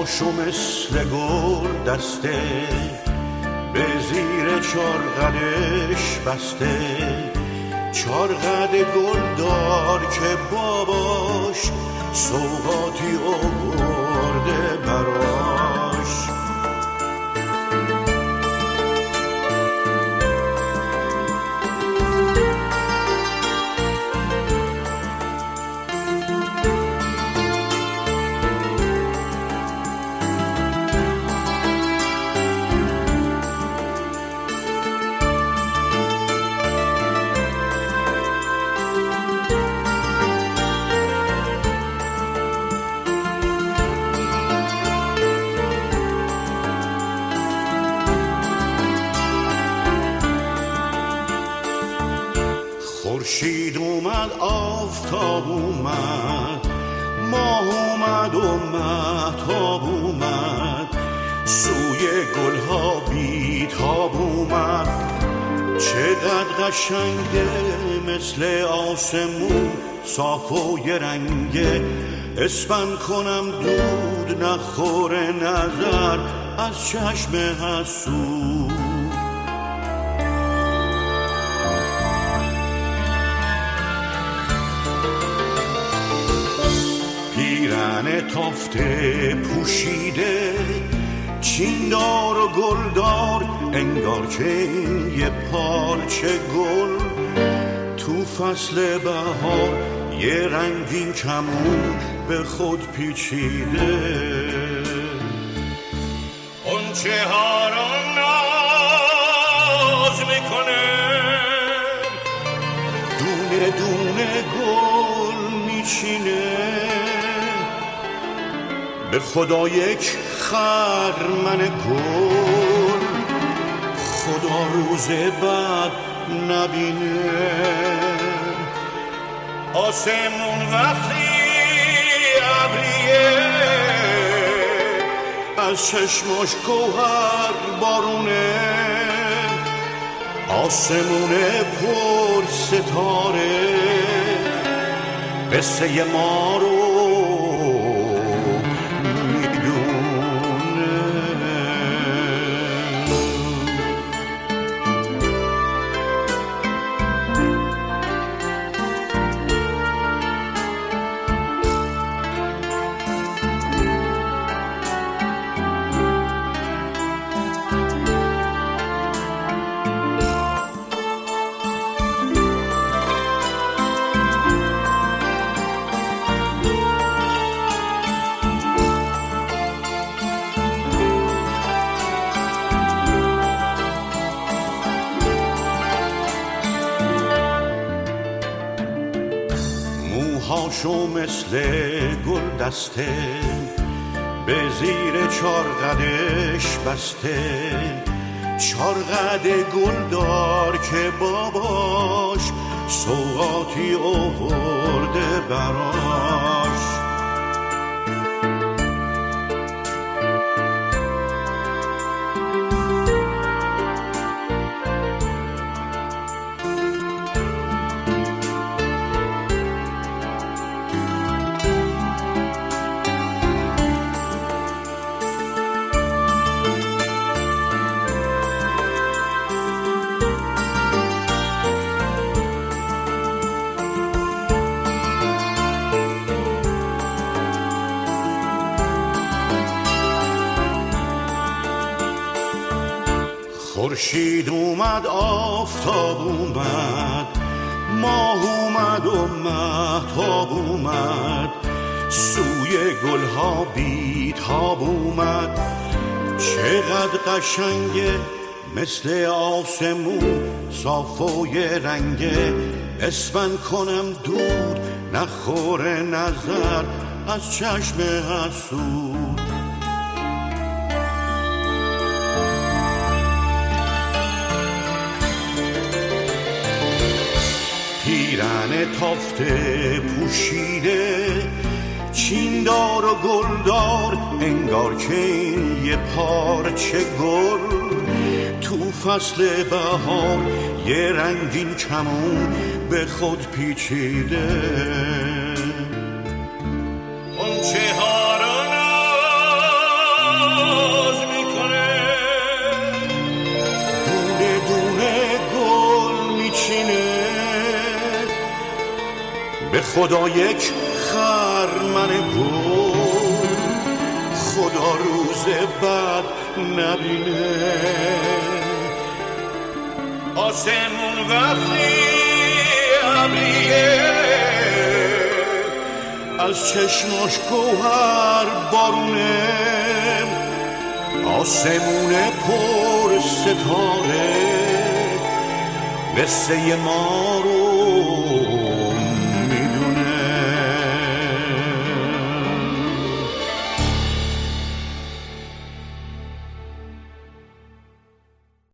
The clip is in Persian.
موهاشو مثل گل دسته به زیر چارقدش بسته، چارقد گل دار که باباش سوغاتی آورده براش. خورشید اومد، آفتاب اومد، ماه اومد و مهتاب اومد، سوی گلها بیتاب اومد. چقدر قشنگه مثل آسمون صاف و یه رنگه، اسپن کنم دود نخوره نظر از چشم حسود. پیرن تافته پوشیده، چیندار و گلدار، انگار که این یه پارچه گل تو فصل بهار یه رنگین کمون به خود پیچیده. غنچه ها رو ناز میکنه، دونه دونه گل میچینه، به خدا یک خرمن گل خدا روز بعد نبینه. آسمون وقتی ابریه، از چشماش گوهر بارونه، آسمون پر ستاره قصه ما رو موهاشو مثل گل دسته به زیر چارقدش بسته، چارقد گل دار که باباش سوغاتی آورده براش. خورشید اومد، آفتاب اومد، ماه اومد و مهتاب اومد، سوی گلها بیتاب اومد. چقدر قشنگه مثل آسمون صاف و یه رنگه، اسپن کنم دود نخوره نظر از چشم حسود. پیرن تافته پوشیده، چیندار و گلدار، انگار که این یه پارچه گل تو فصل بهار یه رنگین کمون به خود پیچیده. غنچه ها رو خدا یک خرمن گل خدا روز بعد نبینه. آسمون وقتی ابریه از چشماش گوهر بارونه، آسمون پر ستاره قصه ما رو